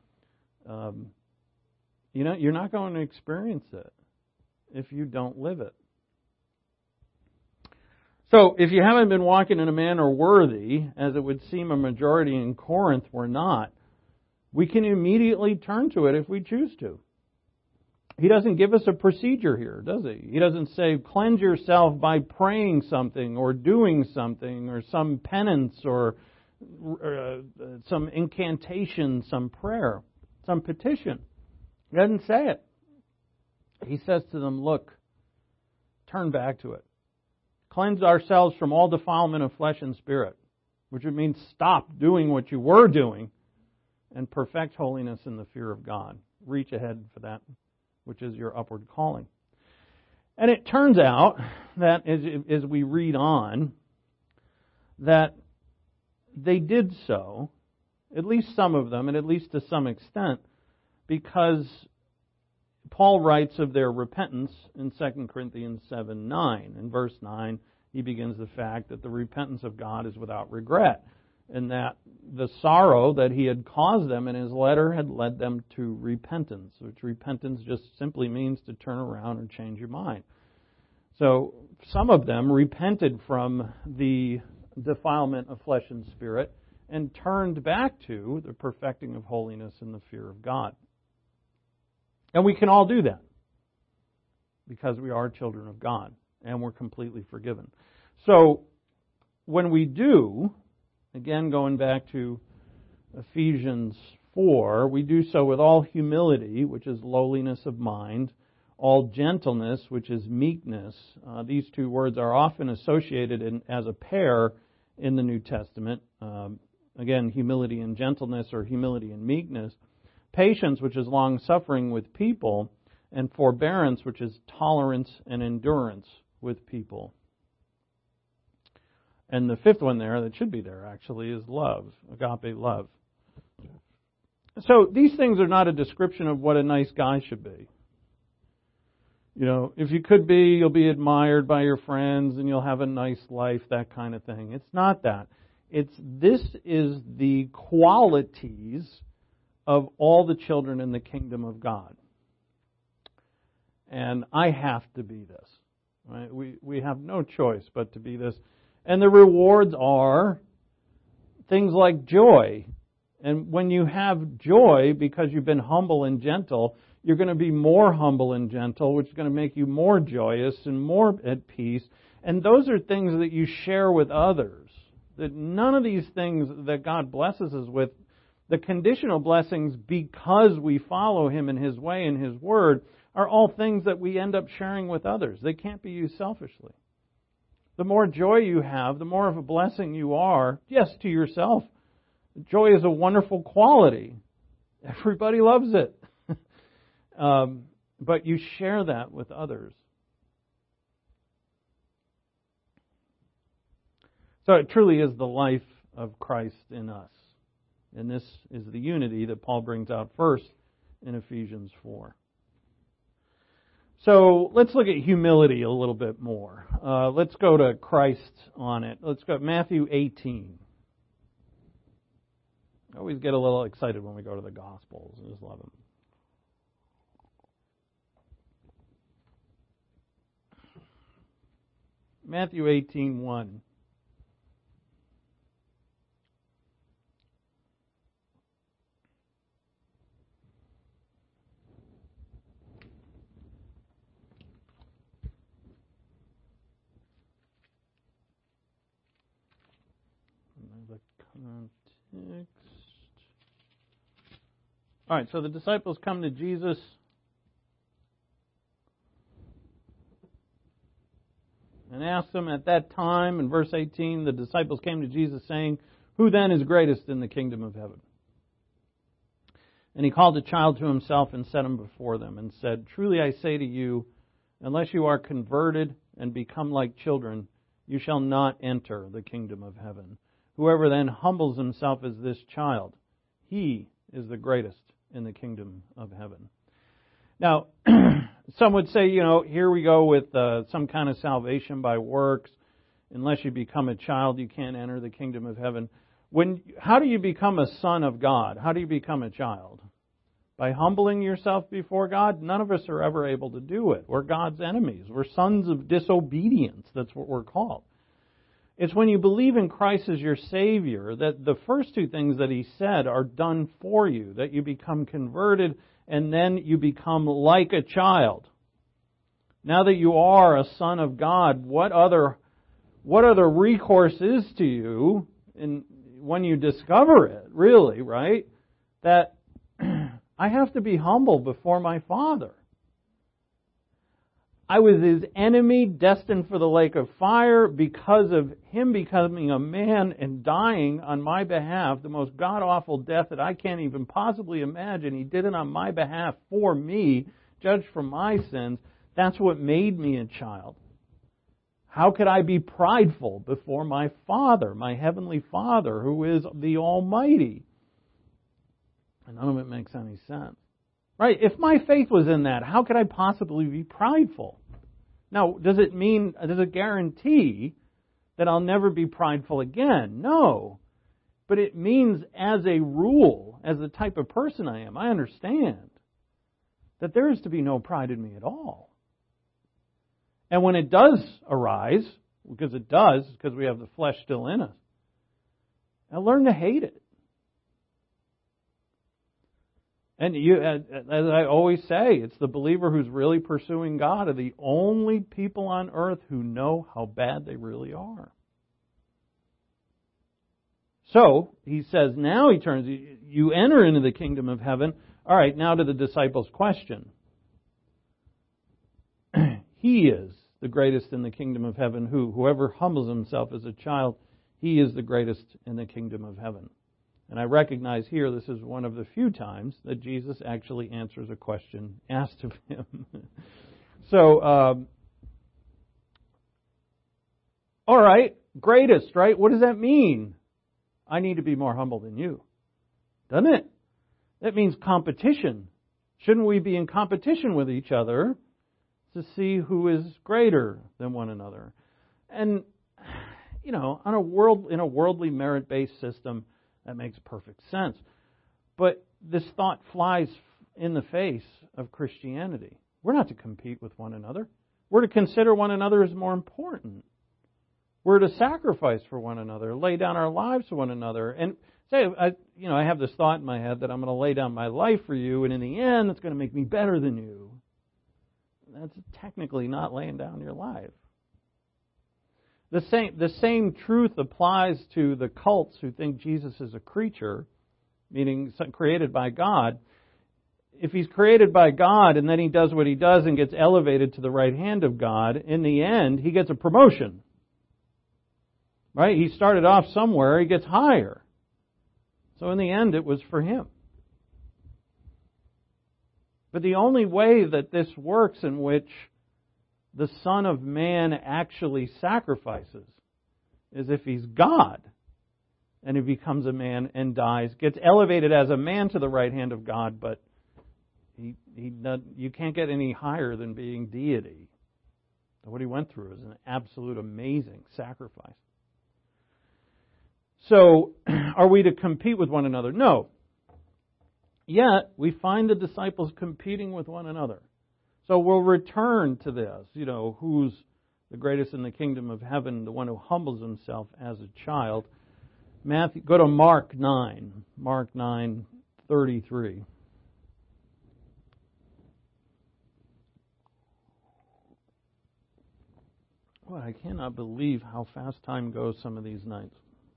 you're not going to experience it if you don't live it. So, if you haven't been walking in a manner worthy, as it would seem a majority in Corinth were not, we can immediately turn to it if we choose to. He doesn't give us a procedure here, does he? He doesn't say, cleanse yourself by praying something or doing something or some penance or some incantation, some prayer, some petition. He doesn't say it. He says to them, look, turn back to it. Cleanse ourselves from all defilement of flesh and spirit, which would mean stop doing what you were doing and perfect holiness in the fear of God. Reach ahead for that, which is your upward calling. And it turns out that as we read on, that they did so, at least some of them, and at least to some extent, because Paul writes of their repentance in 2 Corinthians 7:9. In verse 9, he begins the fact that the repentance of God is without regret, and that the sorrow that he had caused them in his letter had led them to repentance, which repentance just simply means to turn around and change your mind. So some of them repented from the defilement of flesh and spirit and turned back to the perfecting of holiness in the fear of God. And we can all do that because we are children of God and we're completely forgiven. So when we do, again going back to Ephesians 4, we do so with all humility, which is lowliness of mind, all gentleness, which is meekness. These two words are often associated as a pair in the New Testament. Again, humility and gentleness, or humility and meekness. Patience, which is long-suffering with people, and forbearance, which is tolerance and endurance with people. And the fifth one there, that should be there actually, is love, agape love. So these things are not a description of what a nice guy should be. You know, if you could be, you'll be admired by your friends and you'll have a nice life, that kind of thing. It's not that. This is the qualities of all the children in the kingdom of God. And I have to be this. Right? We have no choice but to be this. And the rewards are things like joy. And when you have joy because you've been humble and gentle, you're going to be more humble and gentle, which is going to make you more joyous and more at peace. And those are things that you share with others. That none of these things that God blesses us with, the conditional blessings because we follow Him in His way and His Word, are all things that we end up sharing with others. They can't be used selfishly. The more joy you have, the more of a blessing you are, yes, to yourself. Joy is a wonderful quality. Everybody loves it. But you share that with others. So it truly is the life of Christ in us. And this is the unity that Paul brings out first in Ephesians 4. So let's look at humility a little bit more. Let's go to Christ on it. Let's go to Matthew 18. I always get a little excited when we go to the Gospels. I just love them. Matthew 18:1. The context. All right, so the disciples come to Jesus. And asked him at that time, in verse 18, the disciples came to Jesus saying, "Who then is greatest in the kingdom of heaven?" And he called a child to himself and set him before them and said, "Truly I say to you, unless you are converted and become like children, you shall not enter the kingdom of heaven. Whoever then humbles himself as this child, he is the greatest in the kingdom of heaven." Now, some would say, here we go with some kind of salvation by works. Unless you become a child, you can't enter the kingdom of heaven. How do you become a son of God? How do you become a child? By humbling yourself before God? None of us are ever able to do it. We're God's enemies. We're sons of disobedience. That's what we're called. It's when you believe in Christ as your Savior that the first two things that He said are done for you, that you become converted and then you become like a child. Now that you are a son of God, what other recourse is to you when you discover it, really, right, that I have to be humble before my Father. I was His enemy, destined for the lake of fire because of Him becoming a man and dying on my behalf, the most god-awful death that I can't even possibly imagine. He did it on my behalf for me, judged for my sins. That's what made me a child. How could I be prideful before my Father, my Heavenly Father, who is the Almighty? And none of it makes any sense. Right? If my faith was in that, how could I possibly be prideful? Now, does it guarantee that I'll never be prideful again? No. But it means, as a rule, as the type of person I am, I understand that there is to be no pride in me at all. And when it does arise, because it does, because we have the flesh still in us, I learn to hate it. And as I always say, it's the believer who's really pursuing God are the only people on earth who know how bad they really are. So, he says, now he turns, you enter into the kingdom of heaven. All right, now to the disciples' question. He is the greatest in the kingdom of heaven. Whoever humbles himself as a child, he is the greatest in the kingdom of heaven. And I recognize here this is one of the few times that Jesus actually answers a question asked of him. So, all right, greatest, right? What does that mean? I need to be more humble than you. Doesn't it? That means competition. Shouldn't we be in competition with each other to see who is greater than one another? And, in a worldly merit-based system, that makes perfect sense. But this thought flies in the face of Christianity. We're not to compete with one another. We're to consider one another as more important. We're to sacrifice for one another, lay down our lives for one another. And say, I have this thought in my head that I'm going to lay down my life for you, and in the end, it's going to make me better than you. That's technically not laying down your life. The same truth applies to the cults who think Jesus is a creature, meaning created by God. If He's created by God and then He does what He does and gets elevated to the right hand of God, in the end, He gets a promotion. Right? He started off somewhere, He gets higher. So in the end, it was for Him. But the only way that this works in which the Son of Man actually sacrifices is if He's God and He becomes a man and dies, gets elevated as a man to the right hand of God, but you can't get any higher than being deity. What He went through is an absolute amazing sacrifice. So, are we to compete with one another? No. Yet, we find the disciples competing with one another. So we'll return to this, who's the greatest in the kingdom of heaven, the one who humbles himself as a child. Go to Mark 9, Mark 9:33. Well, I cannot believe how fast time goes some of these nights.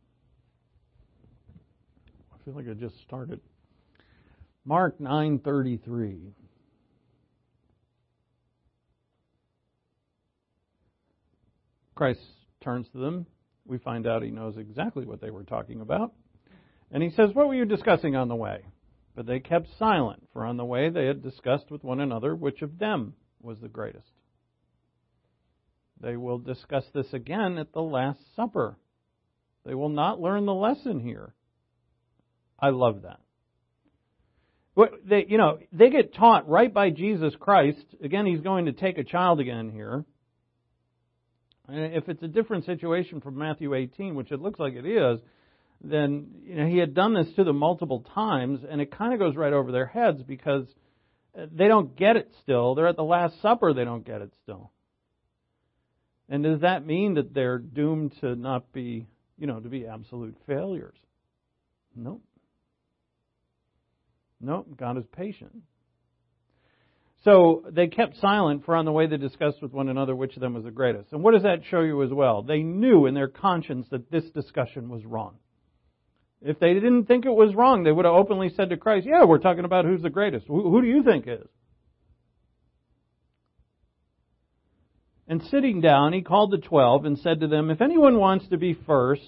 I feel like I just started. Mark 9:33. Christ turns to them. We find out He knows exactly what they were talking about. And He says, "What were you discussing on the way?" But they kept silent, for on the way they had discussed with one another which of them was the greatest. They will discuss this again at the Last Supper. They will not learn the lesson here. I love that. They get taught right by Jesus Christ. Again, He's going to take a child again here. And if it's a different situation from Matthew 18, which it looks like it is, then He had done this to them multiple times, and it kind of goes right over their heads because they don't get it still. They're at the Last Supper, they don't get it still. And does that mean that they're doomed to not be, to be absolute failures? Nope. Nope, God is patient. So they kept silent, for on the way they discussed with one another which of them was the greatest. And what does that show you as well? They knew in their conscience that this discussion was wrong. If they didn't think it was wrong, they would have openly said to Christ, yeah, we're talking about who's the greatest. Who do you think is? And sitting down, he called the 12 and said to them, if anyone wants to be first,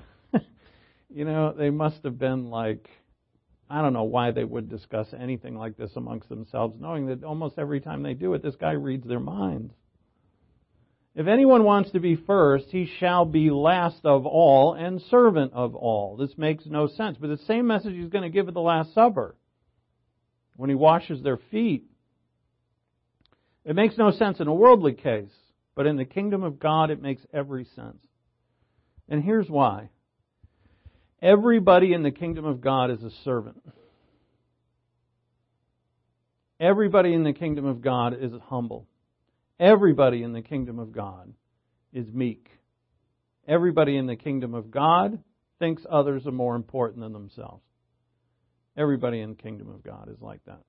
they must have been like, I don't know why they would discuss anything like this amongst themselves, knowing that almost every time they do it, this guy reads their minds. If anyone wants to be first, he shall be last of all and servant of all. This makes no sense. But the same message he's going to give at the Last Supper, when he washes their feet. It makes no sense in a worldly case, but in the kingdom of God, it makes every sense. And here's why. Everybody in the kingdom of God is a servant. Everybody in the kingdom of God is humble. Everybody in the kingdom of God is meek. Everybody in the kingdom of God thinks others are more important than themselves. Everybody in the kingdom of God is like that.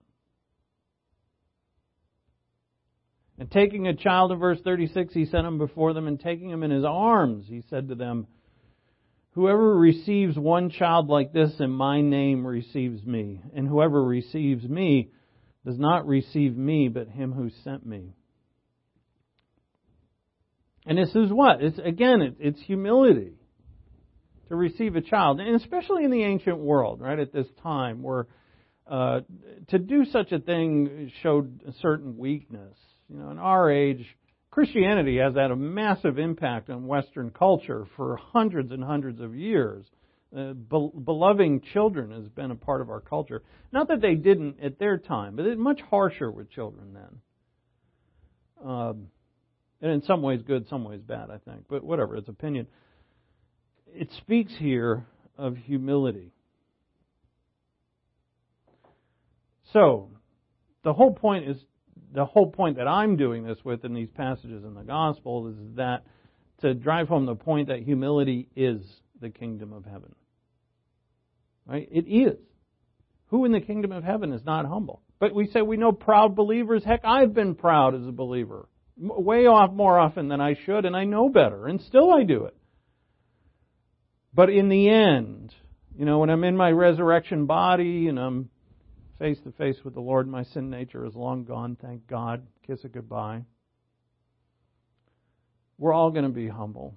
And taking a child, in verse 36, he sent him before them, and taking him in his arms, he said to them, whoever receives one child like this in my name receives me, and whoever receives me does not receive me, but him who sent me. And this is what? It's humility to receive a child. And especially in the ancient world, right, at this time, where to do such a thing showed a certain weakness. In our age, Christianity has had a massive impact on Western culture for hundreds and hundreds of years. Beloving children has been a part of our culture. Not that they didn't at their time, but it's much harsher with children then. And in some ways good, some ways bad, I think. But whatever, it's opinion. It speaks here of humility. So, the whole point that I'm doing this with in these passages in the Gospel is that to drive home the point that humility is the kingdom of heaven. Right? It is. Who in the kingdom of heaven is not humble? But we say we know proud believers. Heck, I've been proud as a believer. Way off more often than I should, and I know better, and still I do it. But in the end, when I'm in my resurrection body and I'm face to face with the Lord, my sin nature is long gone, thank God, kiss it goodbye. We're all going to be humble.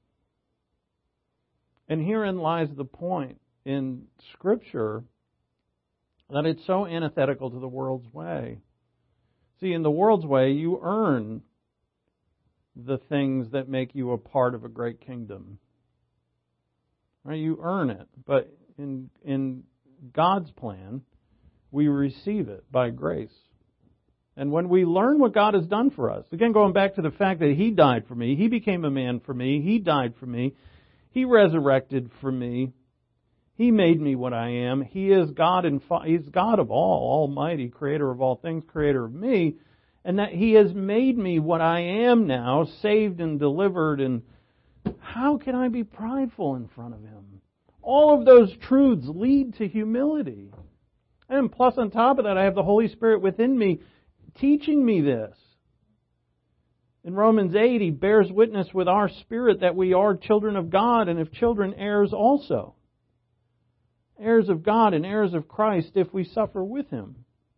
And herein lies the point in Scripture that it's so antithetical to the world's way. See, in the world's way, you earn the things that make you a part of a great kingdom. Right? You earn it. But in God's plan, we receive it by grace. And when we learn what God has done for us, again, going back to the fact that He died for me, He became a man for me, He died for me, He resurrected for me, He made me what I am, He is God and He's God of all, Almighty, Creator of all things, Creator of me, and that He has made me what I am now, saved and delivered, and how can I be prideful in front of Him? All of those truths lead to humility. And plus on top of that, I have the Holy Spirit within me teaching me this. In Romans 8, He bears witness with our spirit that we are children of God, and if children, heirs also. Heirs of God and heirs of Christ if we suffer with Him.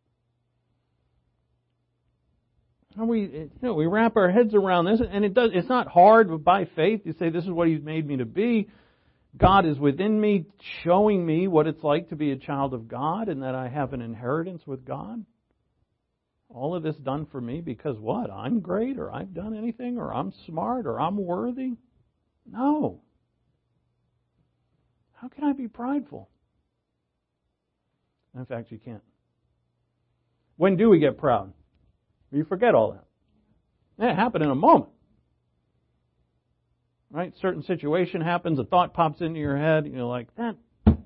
And we wrap our heads around this, and it's not hard, but by faith, you say, this is what He's made me to be. God is within me, showing me what it's like to be a child of God, and that I have an inheritance with God. All of this done for me because what? I'm great, or I've done anything, or I'm smart, or I'm worthy? No. How can I be prideful? In fact, you can't. When do we get proud? You forget all that. It happened in a moment. Right? Certain situation happens, a thought pops into your head, and you're like, whatever.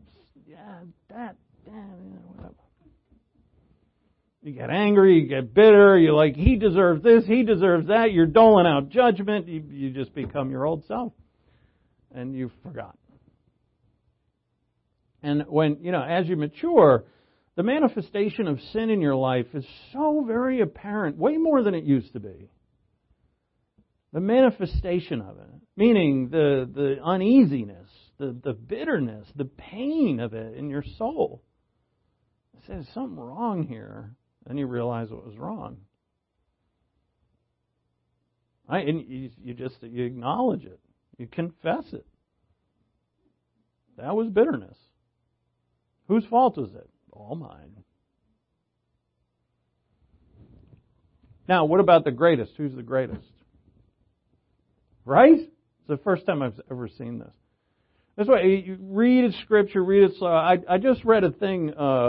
You get angry, you get bitter, you're like, he deserves this, he deserves that, you're doling out judgment, you just become your old self. And you forgot. And when, as you mature, the manifestation of sin in your life is so very apparent, way more than it used to be. The manifestation of it, meaning the uneasiness, the bitterness, the pain of it in your soul. I said, there's something wrong here. Then you realize what was wrong. Right? And you acknowledge it. You confess it. That was bitterness. Whose fault was it? All mine. Now, what about the greatest? Who's the greatest? Right? It's the first time I've ever seen this. That's why you read Scripture, read it slow. I just read a thing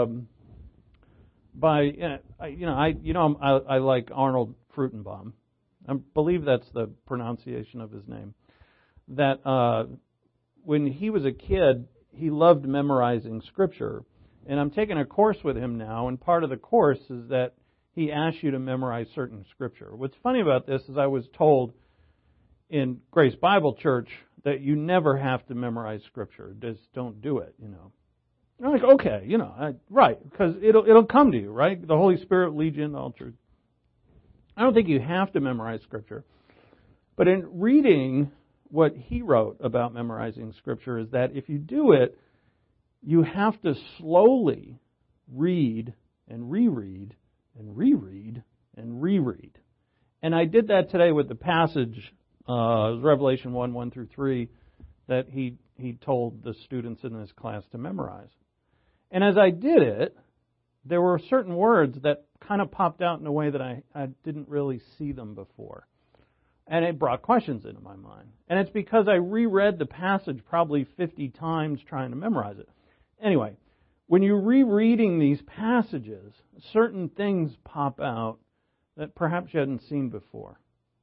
by I like Arnold Fruchtenbaum. I believe that's the pronunciation of his name. That when he was a kid, he loved memorizing Scripture. And I'm taking a course with him now, and part of the course is that he asks you to memorize certain Scripture. What's funny about this is I was told in Grace Bible Church that you never have to memorize Scripture. Just don't do it, I'm like, okay, right, because it'll come to you, right? The Holy Spirit will lead you into all truth. I don't think you have to memorize Scripture. But in reading what he wrote about memorizing Scripture is that if you do it, you have to slowly read and reread and reread and reread. And I did that today with the passage, Revelation 1 through 3, that he told the students in this class to memorize. And as I did it, there were certain words that kind of popped out in a way that I didn't really see them before. And it brought questions into my mind. And it's because I reread the passage probably 50 times trying to memorize it. Anyway, when you're rereading these passages, certain things pop out that perhaps you hadn't seen before.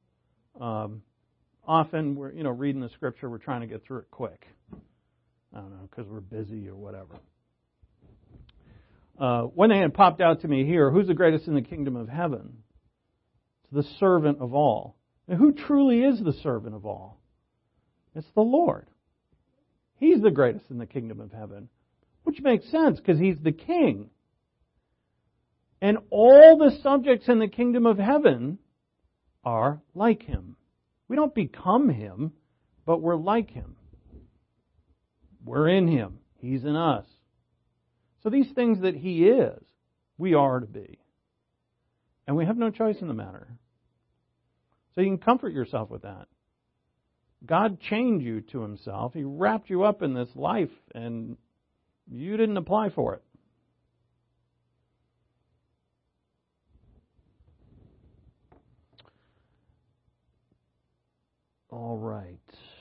Often, we're reading the Scripture, we're trying to get through it quick. I don't know, because we're busy or whatever. One thing that popped out to me here, who's the greatest in the kingdom of heaven? It's the servant of all. Now, who truly is the servant of all? It's the Lord. He's the greatest in the kingdom of heaven, which makes sense because He's the king. And all the subjects in the kingdom of heaven are like Him. We don't become Him, but we're like Him. We're in Him. He's in us. So these things that He is, we are to be. And we have no choice in the matter. So you can comfort yourself with that. God chained you to Himself. He wrapped you up in this life, and you didn't apply for it. All right.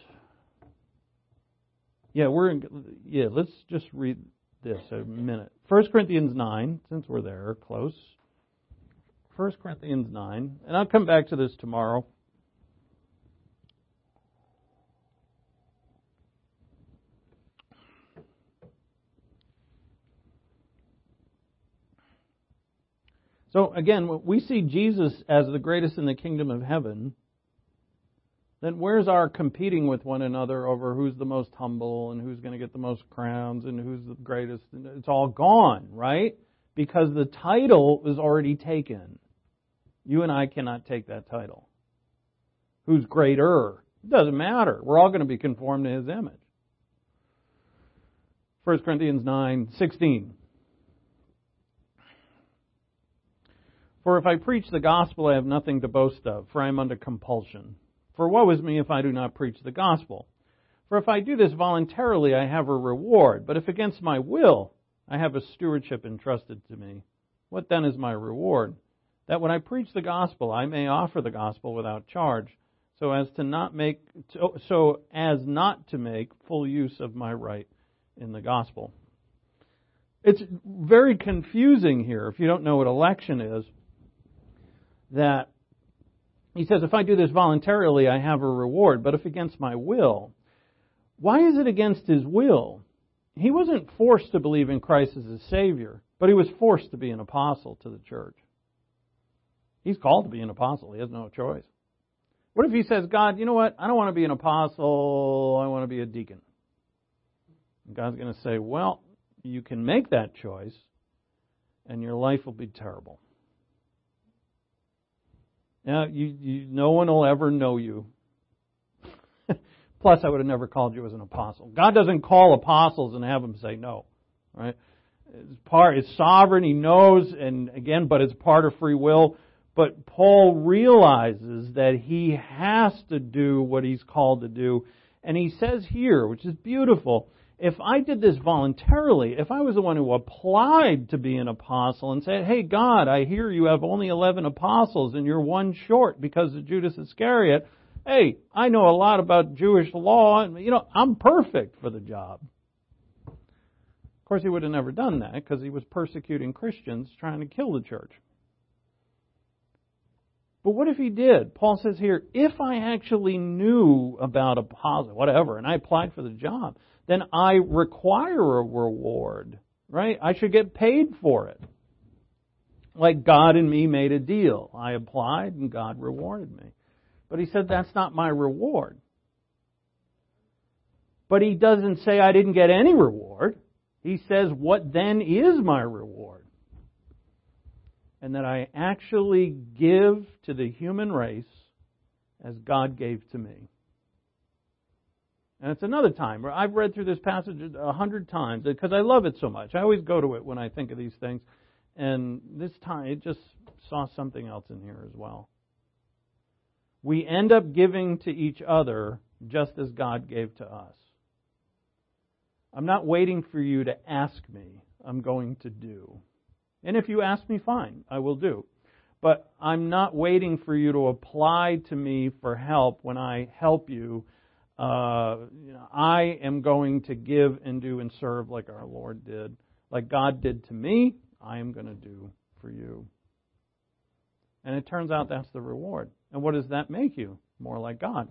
Let's just read this a minute. 1 Corinthians 9, since we're there, close. 1 Corinthians 9, and I'll come back to this tomorrow. So again, when we see Jesus as the greatest in the kingdom of heaven, then where's our competing with one another over who's the most humble and who's going to get the most crowns and who's the greatest? It's all gone, right? Because the title is already taken. You and I cannot take that title. Who's greater? It doesn't matter. We're all going to be conformed to His image. 1 Corinthians 9:16. For if I preach the gospel, I have nothing to boast of, for I am under compulsion. For woe is me if I do not preach the gospel. For if I do this voluntarily, I have a reward. But if against my will, I have a stewardship entrusted to me. What then is my reward? That when I preach the gospel, I may offer the gospel without charge, so as not to make full use of my right in the gospel. It's very confusing here, if you don't know what election is, that he says, if I do this voluntarily, I have a reward, but if against my will. Why is it against his will? He wasn't forced to believe in Christ as his Savior, but he was forced to be an apostle to the church. He's called to be an apostle. He has no choice. What if he says, God, you know what? I don't want to be an apostle. I want to be a deacon. And God's going to say, well, you can make that choice, and your life will be terrible. Now, no one will ever know you. Plus, I would have never called you as an apostle. God doesn't call apostles and have them say no, right? It's sovereign, He knows, and again, but it's part of free will. But Paul realizes that he has to do what he's called to do. And he says here, which is beautiful, if I did this voluntarily, if I was the one who applied to be an apostle and said, hey, God, I hear you have only 11 apostles and you're one short because of Judas Iscariot. Hey, I know a lot about Jewish law, and I'm perfect for the job. Of course, he would have never done that because he was persecuting Christians trying to kill the church. But what if he did? Paul says here, if I actually knew about apostle, whatever, and I applied for the job, then I require a reward, right? I should get paid for it. Like God and me made a deal. I applied and God rewarded me. But he said that's not my reward. But he doesn't say I didn't get any reward. He says, what then is my reward? And that I actually give to the human race as God gave to me. And it's another time where I've read through this passage 100 times because I love it so much. I always go to it when I think of these things. And this time it just saw something else in here as well. We end up giving to each other just as God gave to us. I'm not waiting for you to ask me. I'm going to do. And if you ask me, fine, I will do. But I'm not waiting for you to apply to me for help when I help you. I am going to give and do and serve like our Lord did. Like God did to me, I am going to do for you. And it turns out that's the reward. And what does that make you? More like God.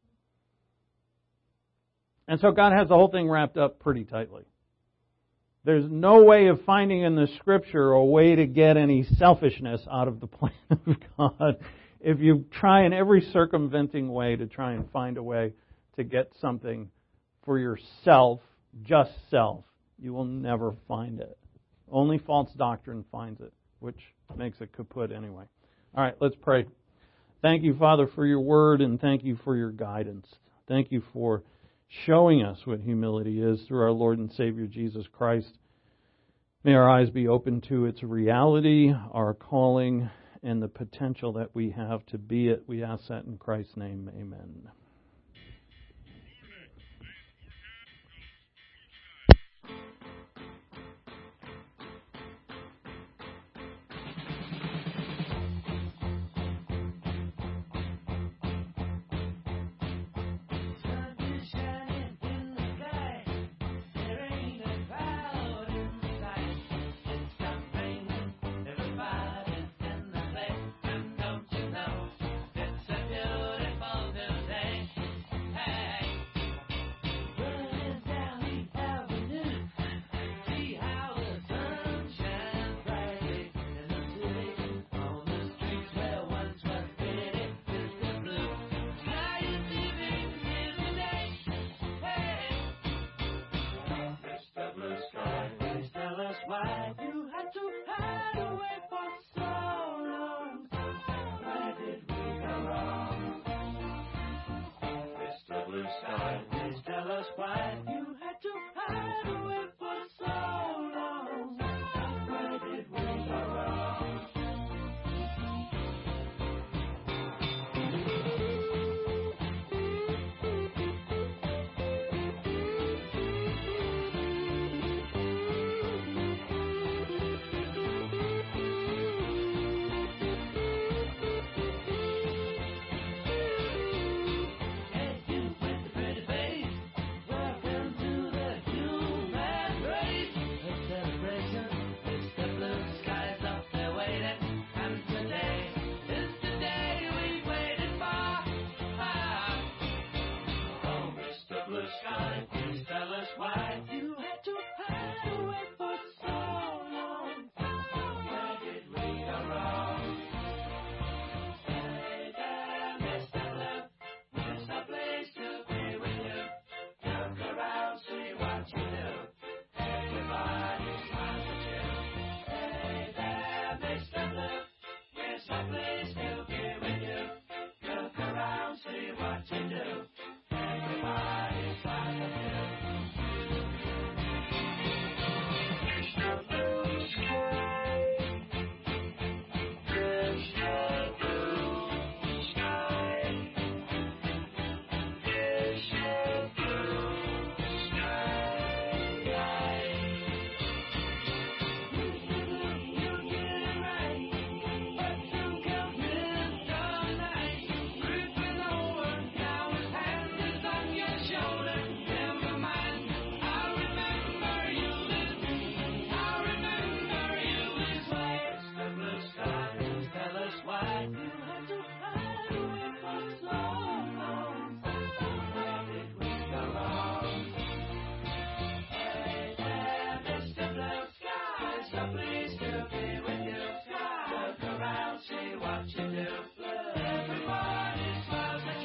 And so God has the whole thing wrapped up pretty tightly. There's no way of finding in the Scripture a way to get any selfishness out of the plan of God. If you try in every circumventing way to try and find a way to get something for yourself, just self, you will never find it. Only false doctrine finds it, which makes it kaput anyway. All right, let's pray. Thank you, Father, for your word, and thank you for your guidance. Thank you for showing us what humility is through our Lord and Savior Jesus Christ. May our eyes be open to its reality, our calling, and the potential that we have to be it. We ask that in Christ's name. Amen. pleased to be with you. Look around, see what you do. Everybody smiles at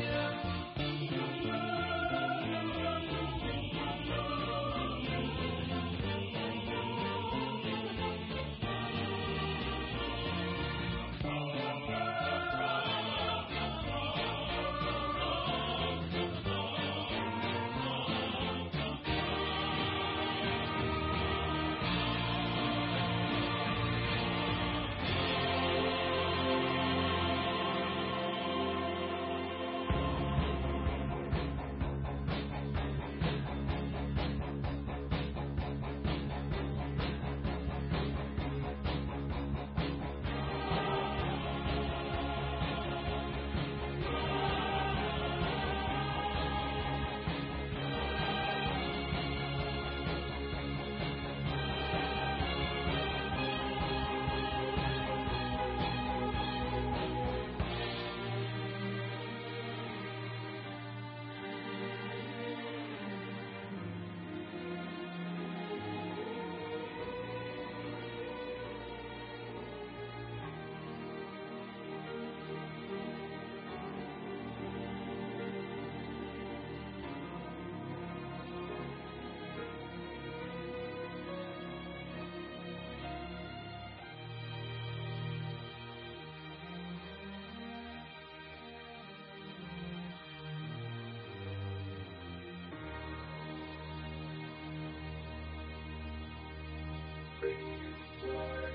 you.